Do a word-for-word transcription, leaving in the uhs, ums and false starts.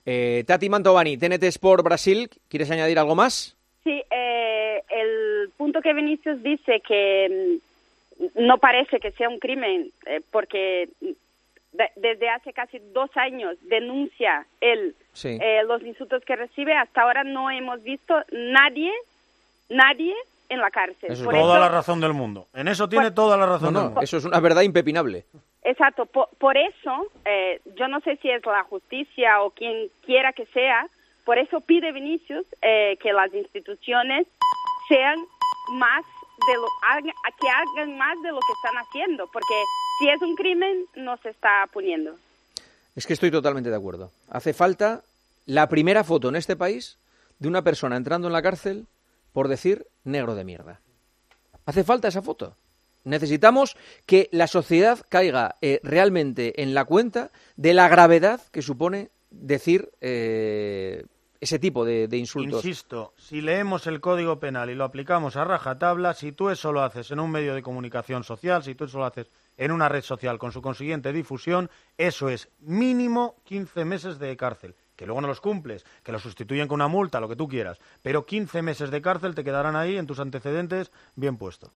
Eh, Tati Mantovani, T N T Sport Brasil, ¿quieres añadir algo más? Sí, eh, el punto que Vinicius dice que mm, no parece que sea un crimen, eh, porque de, desde hace casi dos años denuncia él Sí. eh, los insultos que recibe, hasta ahora no hemos visto nadie, nadie en la cárcel. Eso es Por Toda eso, la razón del mundo. En eso tiene Pues- toda la No, razón del no, mundo. eso es una verdad impepinable. exacto, por, por eso, eh, yo no sé si es la justicia o quien quiera que sea, por eso pide Vinicius eh, que las instituciones sean más de lo, hagan- que hagan más de lo que están haciendo, porque si es un crimen, no se está poniendo. Es que estoy totalmente de acuerdo. Hace falta la primera foto en este país de una persona entrando en la cárcel por decir negro de mierda. Hace falta esa foto. Necesitamos que la sociedad caiga eh, realmente en la cuenta de la gravedad que supone decir eh, ese tipo de, de insultos. Insisto, si leemos el Código Penal y lo aplicamos a rajatabla, si tú eso lo haces en un medio de comunicación social, si tú eso lo haces en una red social con su consiguiente difusión, eso es mínimo quince meses de cárcel. Que luego no los cumples, que lo sustituyen con una multa, lo que tú quieras. Pero quince meses de cárcel te quedarán ahí en tus antecedentes bien puestos.